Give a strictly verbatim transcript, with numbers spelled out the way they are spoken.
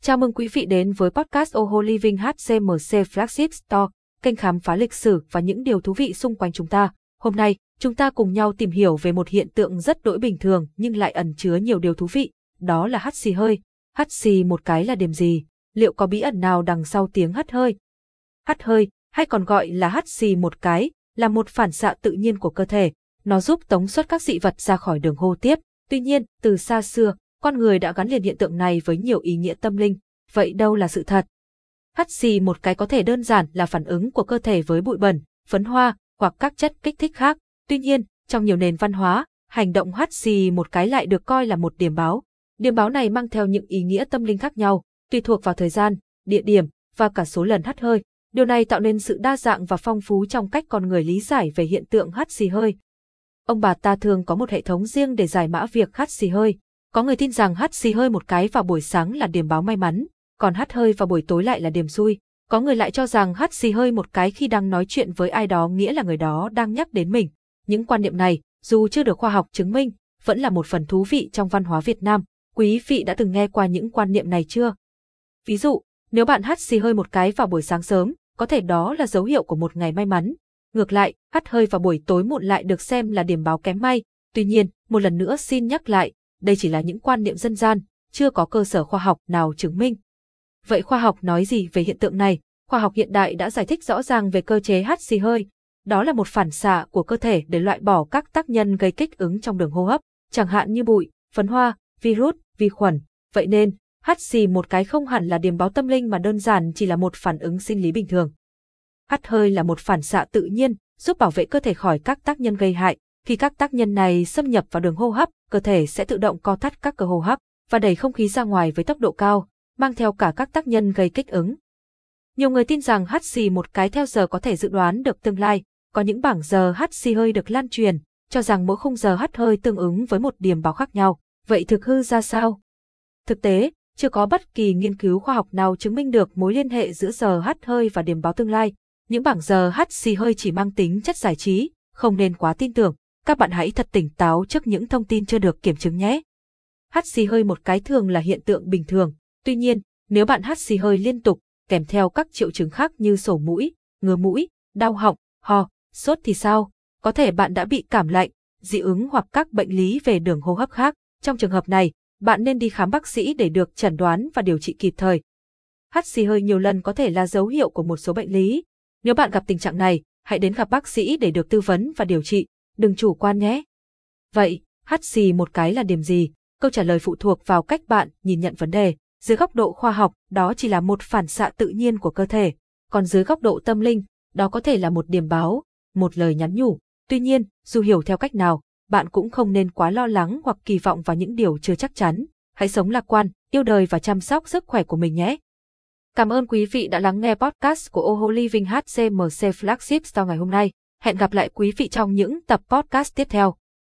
Chào mừng quý vị đến với podcast ô hô Living hát xê em xê Flagship Store, kênh khám phá lịch sử và những điều thú vị xung quanh chúng ta. Hôm nay, chúng ta cùng nhau tìm hiểu về một hiện tượng rất đỗi bình thường nhưng lại ẩn chứa nhiều điều thú vị, đó là hắt xì hơi. Hắt xì một cái là điểm gì? Liệu có bí ẩn nào đằng sau tiếng hắt hơi? Hắt hơi, hay còn gọi là hắt xì một cái, là một phản xạ tự nhiên của cơ thể. Nó giúp tống xuất các dị vật ra khỏi đường hô tiếp. Tuy nhiên, từ xa xưa, con người đã gắn liền hiện tượng này với nhiều ý nghĩa tâm linh. Vậy đâu là sự thật? Hắt xì một cái có thể đơn giản là phản ứng của cơ thể với bụi bẩn, phấn hoa hoặc các chất kích thích khác. Tuy nhiên, trong nhiều nền văn hóa, hành động hắt xì một cái lại được coi là một điềm báo. Điềm báo này mang theo những ý nghĩa tâm linh khác nhau, tùy thuộc vào thời gian, địa điểm và cả số lần hắt hơi. Điều này tạo nên sự đa dạng và phong phú trong cách con người lý giải về hiện tượng hắt xì hơi. Ông bà ta thường có một hệ thống riêng để giải mã việc hắt xì hơi. Có người tin rằng hắt xì hơi một cái vào buổi sáng là điềm báo may mắn, còn hắt hơi vào buổi tối lại là điềm xui. Có người lại cho rằng hắt xì hơi một cái khi đang nói chuyện với ai đó nghĩa là người đó đang nhắc đến mình. Những quan niệm này, dù chưa được khoa học chứng minh, vẫn là một phần thú vị trong văn hóa Việt Nam. Quý vị đã từng nghe qua những quan niệm này chưa? Ví dụ, nếu bạn hắt xì hơi một cái vào buổi sáng sớm, có thể đó là dấu hiệu của một ngày may mắn. Ngược lại, hắt hơi vào buổi tối muộn lại được xem là điềm báo kém may. Tuy nhiên, một lần nữa xin nhắc lại, đây chỉ là những quan niệm dân gian, chưa có cơ sở khoa học nào chứng minh. Vậy khoa học nói gì về hiện tượng này? Khoa học hiện đại đã giải thích rõ ràng về cơ chế hắt xì hơi. Đó là một phản xạ của cơ thể để loại bỏ các tác nhân gây kích ứng trong đường hô hấp, chẳng hạn như bụi, phấn hoa, virus, vi khuẩn. Vậy nên, hắt xì một cái không hẳn là điềm báo tâm linh mà đơn giản chỉ là một phản ứng sinh lý bình thường. Hắt hơi là một phản xạ tự nhiên, giúp bảo vệ cơ thể khỏi các tác nhân gây hại. Khi các tác nhân này xâm nhập vào đường hô hấp, cơ thể sẽ tự động co thắt các cơ hô hấp và đẩy không khí ra ngoài với tốc độ cao, mang theo cả các tác nhân gây kích ứng. Nhiều người tin rằng hắt xì một cái theo giờ có thể dự đoán được tương lai. Có những bảng giờ hắt xì hơi được lan truyền, cho rằng mỗi khung giờ hắt hơi tương ứng với một điềm báo khác nhau. Vậy thực hư ra sao? Thực tế, chưa có bất kỳ nghiên cứu khoa học nào chứng minh được mối liên hệ giữa giờ hắt hơi và điềm báo tương lai. Những bảng giờ hắt xì hơi chỉ mang tính chất giải trí, không nên quá tin tưởng. Các bạn hãy thật tỉnh táo trước những thông tin chưa được kiểm chứng nhé. Hắt xì hơi một cái thường là hiện tượng bình thường. Tuy nhiên, nếu bạn hắt xì hơi liên tục, kèm theo các triệu chứng khác như sổ mũi, ngứa mũi, đau họng, ho, sốt thì sao? Có thể bạn đã bị cảm lạnh, dị ứng hoặc các bệnh lý về đường hô hấp khác. Trong trường hợp này, bạn nên đi khám bác sĩ để được chẩn đoán và điều trị kịp thời. Hắt xì hơi nhiều lần có thể là dấu hiệu của một số bệnh lý. Nếu bạn gặp tình trạng này, hãy đến gặp bác sĩ để được tư vấn và điều trị. Đừng chủ quan nhé. Vậy, hắt xì một cái là điềm gì? Câu trả lời phụ thuộc vào cách bạn nhìn nhận vấn đề. Dưới góc độ khoa học, đó chỉ là một phản xạ tự nhiên của cơ thể. Còn dưới góc độ tâm linh, đó có thể là một điềm báo, một lời nhắn nhủ. Tuy nhiên, dù hiểu theo cách nào, bạn cũng không nên quá lo lắng hoặc kỳ vọng vào những điều chưa chắc chắn. Hãy sống lạc quan, yêu đời và chăm sóc sức khỏe của mình nhé. Cảm ơn quý vị đã lắng nghe podcast của ô hô Living hát xê em xê Flagship Store ngày hôm nay. Hẹn gặp lại quý vị trong những tập podcast tiếp theo.